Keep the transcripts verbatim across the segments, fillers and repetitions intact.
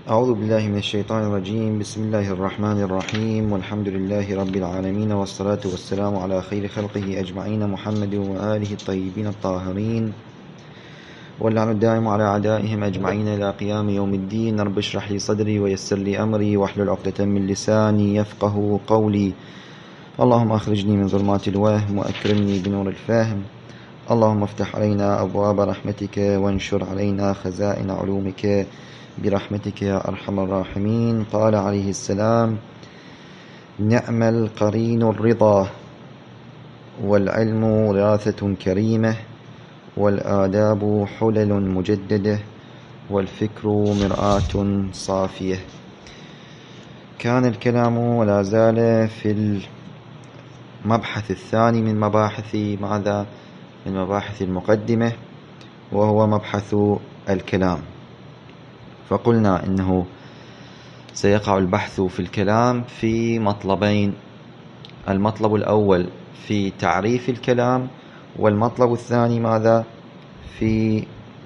أعوذ بالله من الشيطان الرجيم. بسم الله الرحمن الرحيم، والحمد لله رب العالمين، والصلاة والسلام على خير خلقه أجمعين، محمد وآله الطيبين الطاهرين، واللعن الدائم على أعدائهم أجمعين إلى قيام يوم الدين. رب اشرح لي صدري ويسر لي أمري واحلل عقدة من لساني يفقه قولي. اللهم أخرجني من ظلمات الوهم وأكرمني بنور الفهم. اللهم افتح علينا أبواب رحمتك وانشر علينا خزائن علومك برحمتك يا أرحم الراحمين. قال عليه السلام: نعم القرين الرضا، والعلم وراثة كريمة، والآداب حلل مجددة، والفكر مرآة صافية. كان الكلام ولا زال في المبحث الثاني من مباحث ماذا؟ من مباحث المقدمة، وهو مبحث الكلام. فقلنا إنه سيقع البحث في الكلام في مطلبين: المطلب الأول في تعريف الكلام، والمطلب الثاني ماذا؟ في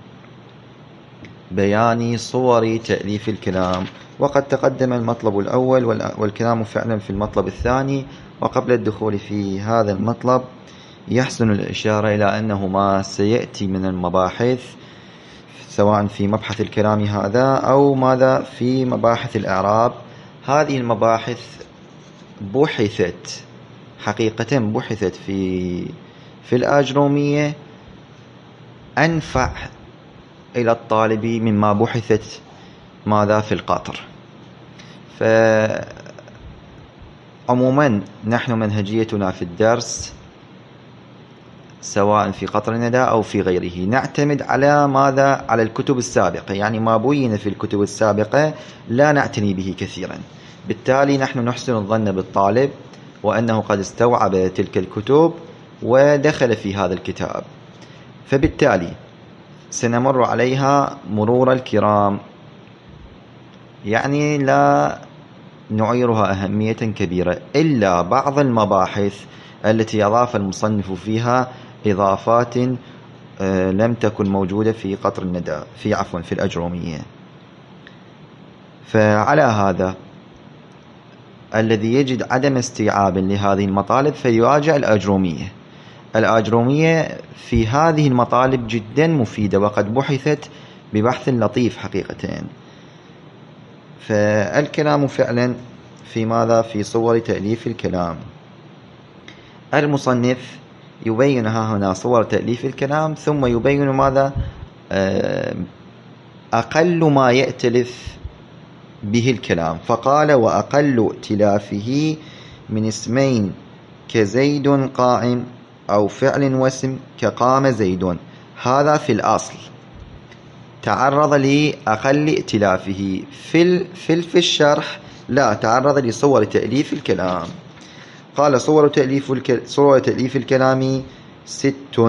بيان صور تأليف الكلام. وقد تقدم المطلب الأول والكلام فعلا في المطلب الثاني. وقبل الدخول في هذا المطلب يحسن الإشارة إلى أنه ما سيأتي من المباحث سواء في مبحث الكلام هذا أو ماذا في مباحث الإعراب، هذه المباحث بحثت حقيقة بحثت في في الآجرومية أنفع إلى الطالب مما بحثت ماذا في القاطر. فعموما نحن منهجيتنا في الدرس سواء في قطر الندى أو في غيره نعتمد على ماذا؟ على الكتب السابقة، يعني ما بين في الكتب السابقة لا نعتني به كثيرا. بالتالي نحن نحسن الظن بالطالب وأنه قد استوعب تلك الكتب ودخل في هذا الكتاب، فبالتالي سنمر عليها مرور الكرام، يعني لا نعيرها أهمية كبيرة إلا بعض المباحث التي أضاف المصنف فيها إضافات لم تكن موجودة في قطر الندى في عفوا في الأجرومية. فعلى هذا الذي يجد عدم استيعاب لهذه المطالب فيراجع الأجرومية. الأجرومية في هذه المطالب جدا مفيدة وقد بحثت ببحث لطيف حقيقة. فالكلام فعلا في ماذا؟ في صور تأليف الكلام. المصنف يبين ها هنا صور تأليف الكلام، ثم يبين ماذا؟ أقل ما يأتلف به الكلام. فقال: وأقل ائتلافه من اسمين كزيد قائم، أو فعل واسم كقام زيد. هذا في الأصل تعرض لأقل ائتلافه. في في في الشرح لا، تعرض لصور تأليف الكلام. قال: صور تأليف الك... صور تأليف الكلام ست،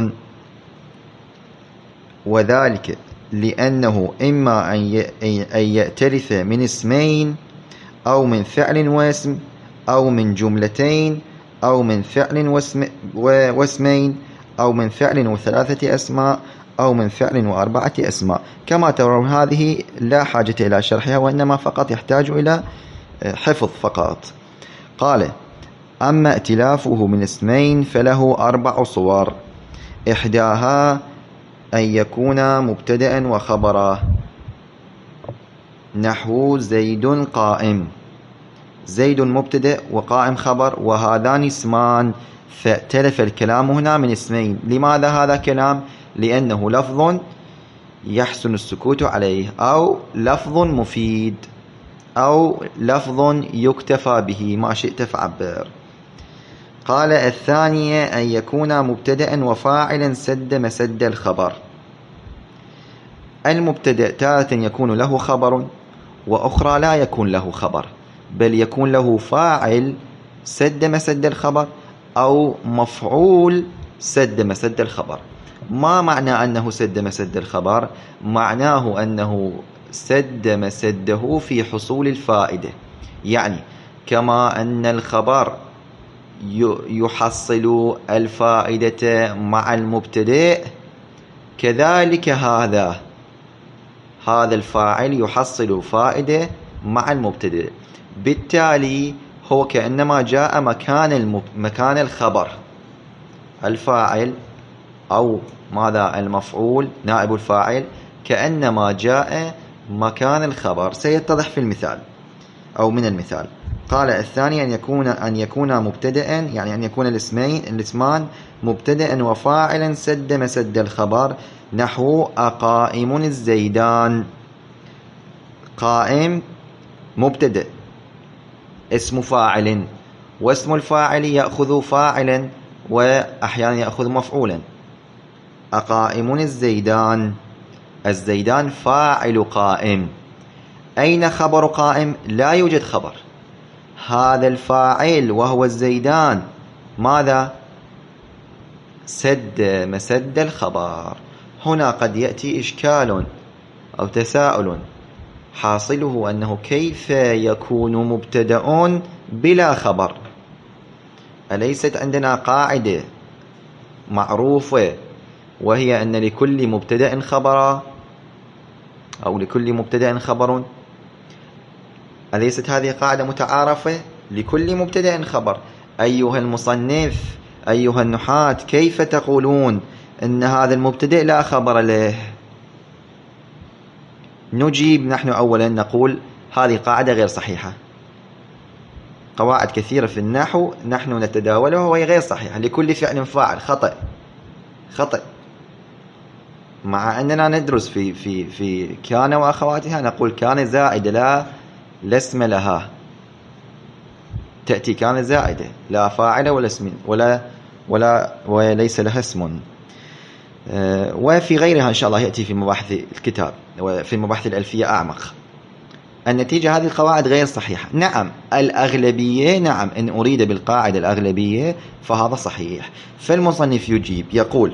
وذلك لأنه إما أن يأتلف من اسمين، أو من فعل واسم، أو من جملتين، أو من فعل واسم واسمين، أو من فعل وثلاثة أسماء، أو من فعل وأربعة أسماء. كما ترون هذه لا حاجة إلى شرحها، وإنما فقط يحتاج إلى حفظ فقط. قال: أما ائتلافه من اسمين فله أربع صور: إحداها أن يكون مبتدأ وخبرا، نحو زيد قائم. زيد مبتدأ وقائم خبر، وهذان اسمان، فائتلف الكلام هنا من اسمين. لماذا هذا كلام؟ لأنه لفظ يحسن السكوت عليه، أو لفظ مفيد، أو لفظ يكتفى به، ما شئت فعبر. قال: الثانية أن يكون مبتدأ وفاعلا سد مسد الخبر. المبتدأ تارة يكون له خبر، وأخرى لا يكون له خبر، بل يكون له فاعل سد مسد الخبر، أو مفعول سد مسد الخبر. ما معنى أنه سد مسد الخبر؟ معناه أنه سد مسده في حصول الفائدة، يعني كما أن الخبر يحصل الفائدة مع المبتدأ، كذلك هذا هذا الفاعل يحصل فائدة مع المبتدأ، بالتالي هو كأنما جاء مكان المب... مكان الخبر. الفاعل أو ماذا المفعول نائب الفاعل كأنما جاء مكان الخبر، سيتضح في المثال أو من المثال. قال الثاني أن يكون أن يكون مبتدأ، يعني أن يكون الاسمين الاسمان مبتدأ وفاعلا سد مسد الخبر، نحو أقائم الزيدان. قائم مبتدأ اسم فاعل، واسم الفاعل يأخذ فاعلا وأحيانا يأخذ مفعولا. أقائم الزيدان، الزيدان فاعل قائم. أين خبر قائم؟ لا يوجد خبر. هذا الفاعل وهو الزيدان ماذا؟ سد مسد الخبر. هنا قد يأتي إشكال أو تساؤل، حاصله أنه كيف يكون مبتدأ بلا خبر؟ أليست عندنا قاعدة معروفة وهي أن لكل مبتدأ خبرا أو لكل مبتدأ خبر؟ أليست هذه قاعدة متعارفة؟ لكل مبتدأ خبر. أيها المصنف، أيها النحاة، كيف تقولون أن هذا المبتدأ لا خبر له؟ نجيب نحن أولا نقول هذه قاعدة غير صحيحة. قواعد كثيرة في النحو نحن نتداولها وهي غير صحيحة. لكل فعل فاعل، خطأ خطأ. مع أننا ندرس في في في كان وأخواتها نقول كان زائدة لا لا اسم لها، تأتي كان زائدة لا فاعل ولا اسم ولا ولا وليس لها اسم. وفي غيرها إن شاء الله يأتي في مباحث الكتاب وفي مباحث الألفية أعمق. النتيجة هذه القواعد غير صحيحة. نعم الأغلبية، نعم إن أريد بالقاعدة الأغلبية فهذا صحيح. فالمصنف يجيب يقول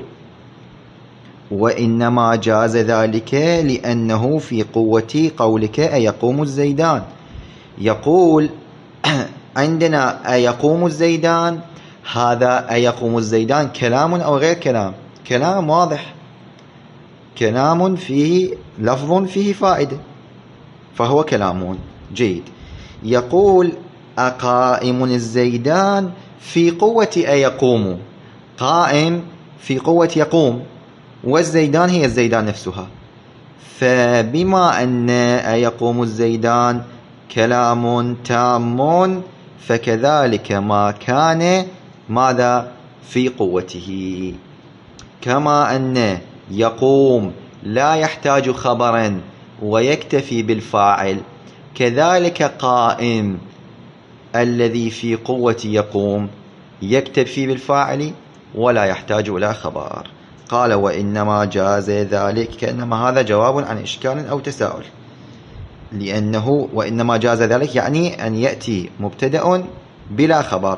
وإنما جاز ذلك لأنه في قوة قولك أيقوم الزيدان. يقول عندنا أيقوم الزيدان، هذا أيقوم الزيدان كلام أو غير كلام؟ كلام واضح، كلام فيه لفظ فيه فائدة، فهو كلام جيد. يقول أقائم الزيدان في قوة أيقوم، قائم في قوة يقوم، والزيدان هي الزيدان نفسها. فبما أن أيقوم الزيدان كلام تام فكذلك ما كان ماذا في قوته. كما أن يقوم لا يحتاج خبرا ويكتفي بالفاعل، كذلك قائم الذي في قوة يقوم يكتفي بالفاعل ولا يحتاج إلى خبر. قال وإنما جاز ذلك، كأنما هذا جواب عن إشكال أو تساؤل، لأنه وإنما جاز ذلك يعني أن يأتي مبتدأ بلا خبر،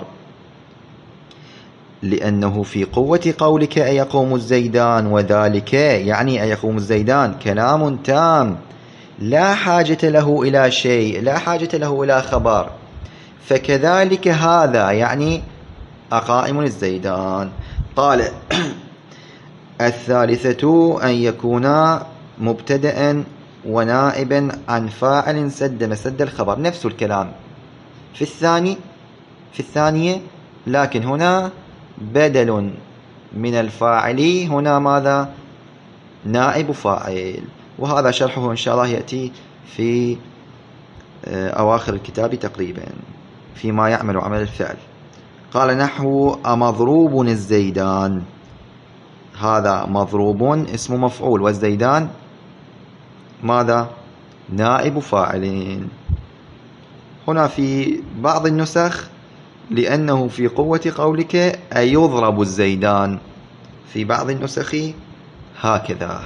لأنه في قوة قولك أيقوم الزيدان، وذلك يعني أيقوم الزيدان كلام تام لا حاجة له إلى شيء، لا حاجة له إلى خبر، فكذلك هذا يعني أقائم الزيدان. قال الثالثة أن يكون مبتدأ ونائبا عن فاعل سد مسد الخبر، نفس الكلام في الثاني في الثانية، لكن هنا بدل من الفاعل، هنا ماذا؟ نائب فاعل. وهذا شرحه إن شاء الله يأتي في أواخر الكتاب تقريبا فيما يعمل عمل الفعل. قال نحو أمضروب الزيدان، هذا مضروب اسم مفعول، والزيدان ماذا؟ نائب فاعلين. هنا في بعض النسخ لأنه في قوة قولك أيضرب الزيدان، في بعض النسخ هكذا.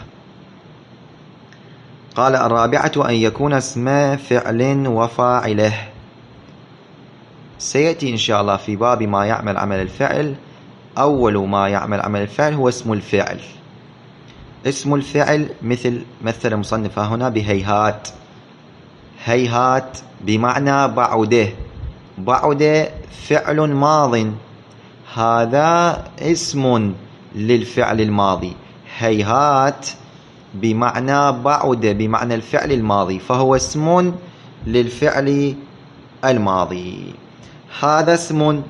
قال الرابعة أن يكون اسم فعل وفاعله. سيأتي إن شاء الله في باب ما يعمل عمل الفعل، أول ما يعمل عمل الفعل هو اسم الفعل. اسم الفعل مثل مثل مصنفها هنا بهيهات، هيهات بمعنى بعده، بعد فعل ماض، هذا اسم للفعل الماضي. هيهات بمعنى بعد بمعنى الفعل الماضي، فهو اسم للفعل الماضي. هذا اسم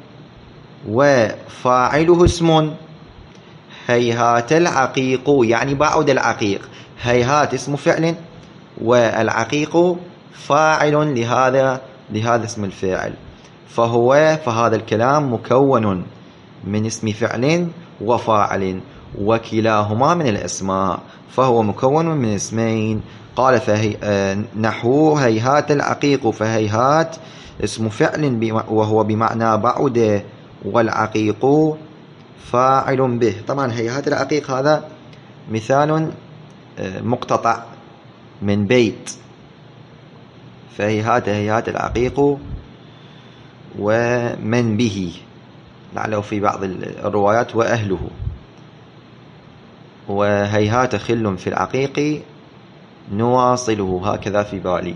وفاعله اسم. هيهات العقيق يعني بعد العقيق، هيهات اسم فعل والعقيق فاعل لهذا لهذا اسم الفاعل، فهو فهذا الكلام مكون من اسم فعل وفاعل، وكلاهما من الأسماء، فهو مكون من اسمين. قال فهي نحو هيهات العقيق، فهيهات اسم فعل وهو بمعنى بعد، والعقيق فاعل به. طبعا هيهات العقيق هذا مثال مقتطع من بيت، فهيهات هيهات العقيق ومن به، لعله في بعض الروايات وأهله. وهيهات خل في العقيق نواصله، هكذا في بالي.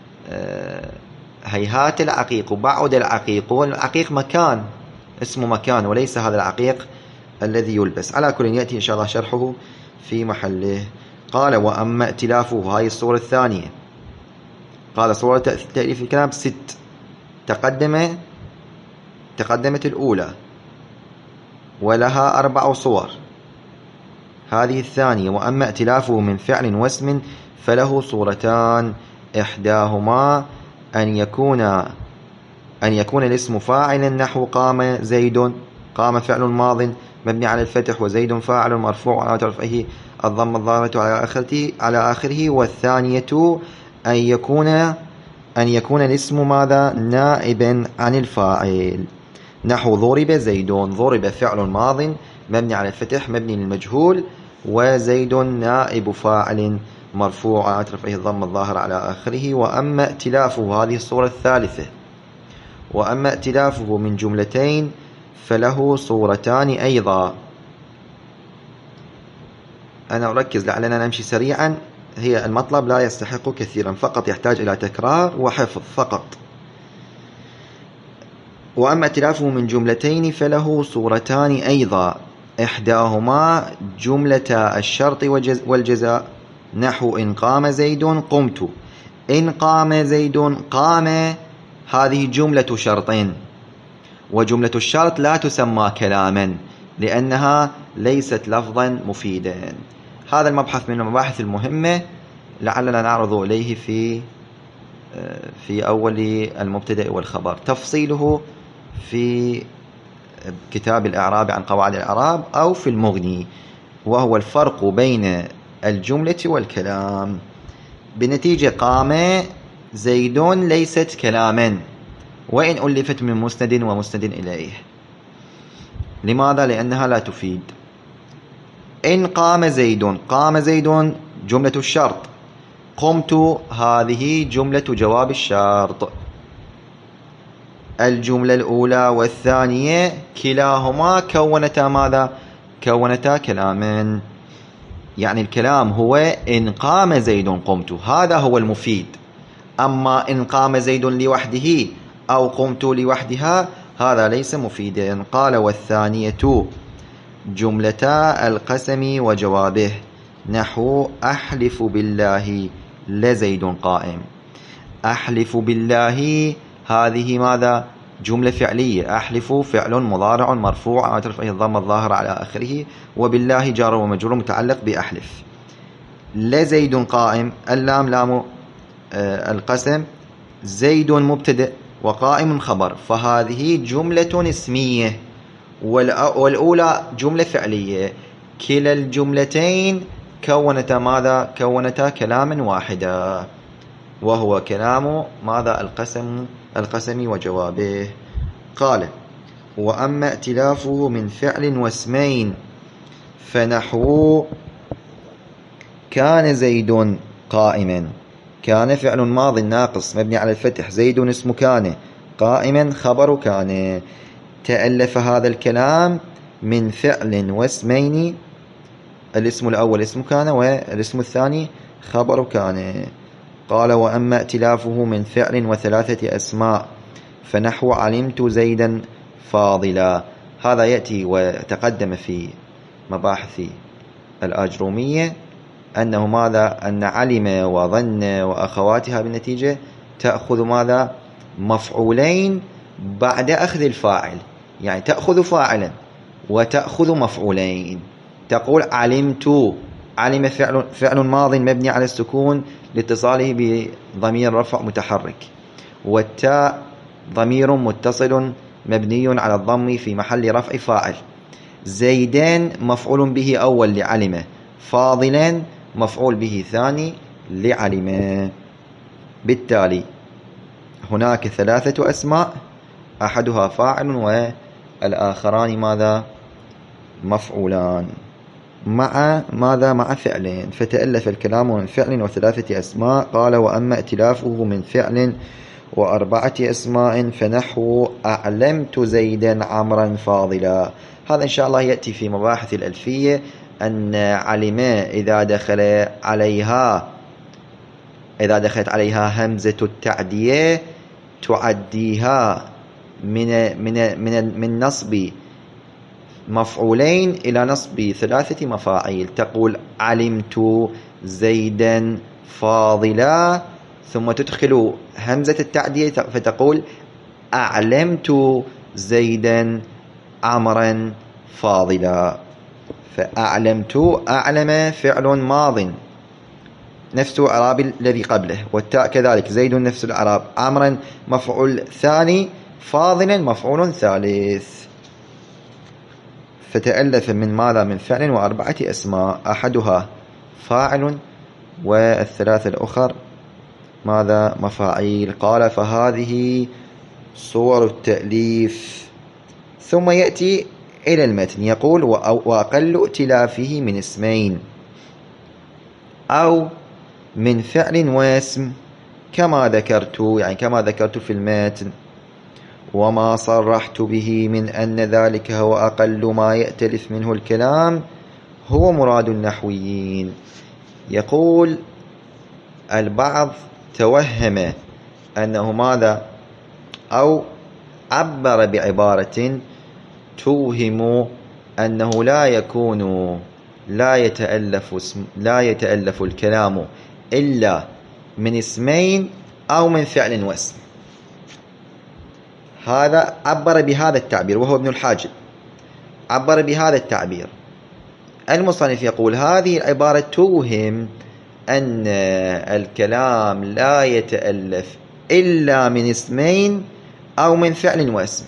هيهات العقيق بعد العقيق، والعقيق مكان، اسم مكان، وليس هذا العقيق الذي يلبس. على كل يأتي إن شاء الله شرحه في محله. قال وأما ائتلافه، هاي الصورة الثانية. قال صورة تأليف الكلام ست، تقدم تقدمت الأولى ولها أربع صور، هذه الثانية. وأما ائتلافه من فعل واسم فله صورتان، إحداهما أن يكون أن يكون الاسم فاعلا، نحو قام زيد، قام فعل ماض مبني على الفتح، وزيد فاعل مرفوع على رفعه الضم الظاهرة على آخره على آخره. والثانية أن يكون أن يكون الاسم ماذا؟ نائبا عن الفاعل، نحو ضرب زيد، ضرب فعل ماض مبني على الفتح مبني للمجهول، وزيد نائب فاعل مرفوع على رفعه الضم الظاهر على آخره. وأما ائتلافه، هذه الصورة الثالثة. وأما ائتلافه من جملتين فله صورتان أيضا. أنا أركز لعلنا نمشي سريعا، هي المطلب لا يستحق كثيرا، فقط يحتاج إلى تكرار وحفظ فقط. وأما ائتلافه من جملتين فله صورتان أيضا، إحداهما جملة الشرط والجزاء، نحو إن قام زيد قمت، إن قام زيد قام، هذه جملة شرط، وجملة الشرط لا تسمى كلاما لأنها ليست لفظا مفيدا. هذا المبحث من المباحث المهمة لعلنا نعرض إليه في في أول المبتدأ والخبر، تفصيله في كتاب الإعراب عن قواعد الإعراب أو في المغني، وهو الفرق بين الجملة والكلام. بنتيجة قام زيد ليست كلاما، وإن ألفت من مسند ومسند إليه. لماذا؟ لأنها لا تفيد. إن قام زيد، قام زيد جملة الشرط، قمت هذه جملة جواب الشرط. الجملة الأولى والثانية كلاهما كونتا ماذا؟ كونتا كلاما، يعني الكلام هو إن قام زيد قمت، هذا هو المفيد. أما إن قام زيد لوحده أو قمت لوحدها هذا ليس مفيدا. قال والثانية جملتا القسم وجوابه، نحو أحلف بالله لزيد قائم. أحلف بالله هذه ماذا؟ جملة فعلية، أحلف فعل مضارع مرفوع على رفعه الضم الظاهر على آخره، وبالله جار ومجرور متعلق بأحلف. لزيد قائم، اللام لام القسم، زيد مبتدأ وقائم خبر، فهذه جملة اسمية، والأولى جملة فعلية. كلا الجملتين كونتا ماذا؟ كونتا كلاما واحدا، وهو كلام ماذا؟ القسم القسم وجوابه. قال وأما ائتلافه من فعل واسمين فنحو كان زيد قائما، كان فعل ماض ناقص مبني على الفتح، زيد اسم كان، قائما خبر كان. تألف هذا الكلام من فعل واسمين، الاسم الأول اسم كان والاسم الثاني خبر كان. قال وأما ائتلافه من فعل وثلاثة أسماء فنحو علمت زيدا فاضلا، هذا يأتي وتقدم في مباحث الآجرومية أنه ماذا؟ أن علم وظن وأخواتها بالنتيجة تأخذ ماذا؟ مفعولين بعد أخذ الفاعل، يعني تأخذ فاعلا وتأخذ مفعولين. تقول علمت، علم فعل, فعل ماض مبني على السكون لاتصاله بضمير رفع متحرك، والتاء ضمير متصل مبني على الضم في محل رفع فاعل. زيدان مفعول به أول لعلم، فاضلا مفعول به ثاني لعلم. بالتالي هناك ثلاثة أسماء، أحدها فاعل والآخران ماذا؟ مفعولان، مع ماذا؟ مع فعلين. فتألف الكلام من فعل وثلاثة أسماء. قال وأما ائتلافه من فعل وأربعة أسماء فنحو أعلمت زيدا عمرا فاضلا. هذا إن شاء الله يأتي في مباحث الألفية، أن علم إذا دخل عليها إذا دخلت عليها همزة التعدية تعديها من من من من نصب مفعولين إلى نصب ثلاثة مفاعيل. تقول علمت زيدا فاضلا، ثم تدخل همزة التعدية فتقول أعلمت زيدا عمرا فاضلا. فأعلمت، أعلم فعل ماض نفس الإعراب الذي قبله، والتاء كذلك، زيد نفس الإعراب، عمرا مفعول ثاني، فاضلا مفعول ثالث. فتألف من ماذا؟ من فعل وأربعة أسماء، أحدها فاعل والثلاثة الأخر ماذا؟ مفاعيل. قال فهذه صور التأليف. ثم يأتي إلى المتن يقول وأقل ائتلافه من اسمين أو من فعل واسم كما ذكرت، يعني كما ذكرت في المتن. وما صرحت به من أن ذلك هو أقل ما يأتلف منه الكلام هو مراد النحويين. يقول البعض توهم أنه ماذا؟ أو عبر بعبارة توهم أنه لا يكون لا يتألف اسم لا يتألف الكلام إلا من اسمين أو من فعل واسم. هذا عبر بهذا التعبير وهو ابن الحاجب، عبر بهذا التعبير. المصنف يقول هذه العبارة توهم أن الكلام لا يتألف إلا من اسمين أو من فعل واسم.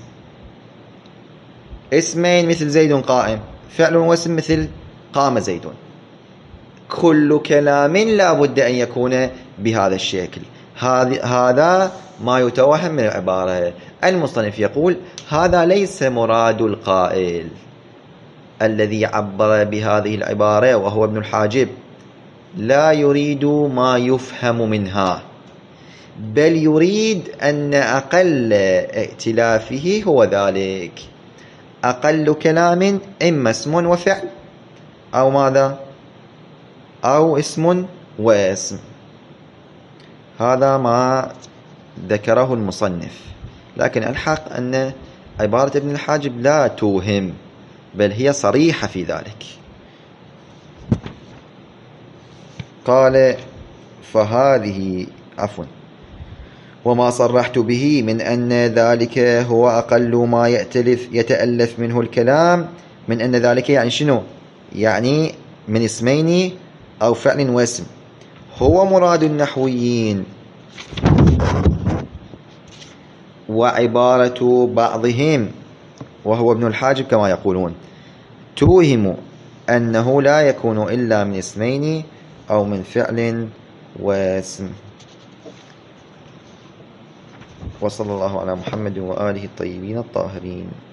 اسمين مثل زيد قائم، فعل واسم مثل قام زيد. كل كلام لا بد أن يكون بهذا الشكل. هذا ما يتوهم من العبارة. المصنف يقول هذا ليس مراد القائل الذي عبر بهذه العبارة وهو ابن الحاجب، لا يريد ما يفهم منها، بل يريد أن أقل ائتلافه هو ذلك، أقل كلام إما اسم وفعل أو ماذا؟ أو اسم واسم. هذا ما ذكره المصنف، لكن الحق أن عبارة ابن الحاجب لا توهم، بل هي صريحة في ذلك. قال فهذه عفوا وما صرحت به من أن ذلك هو أقل ما يأتلف يتألف منه الكلام. من أن ذلك يعني شنو؟ يعني من اسمين أو فعل واسم، هو مراد النحويين. وعبارة بعضهم وهو ابن الحاجب كما يقولون توهم أنه لا يكون إلا من اسمين أو من فعل واسم. وصلى الله على محمد وآله الطيبين الطاهرين.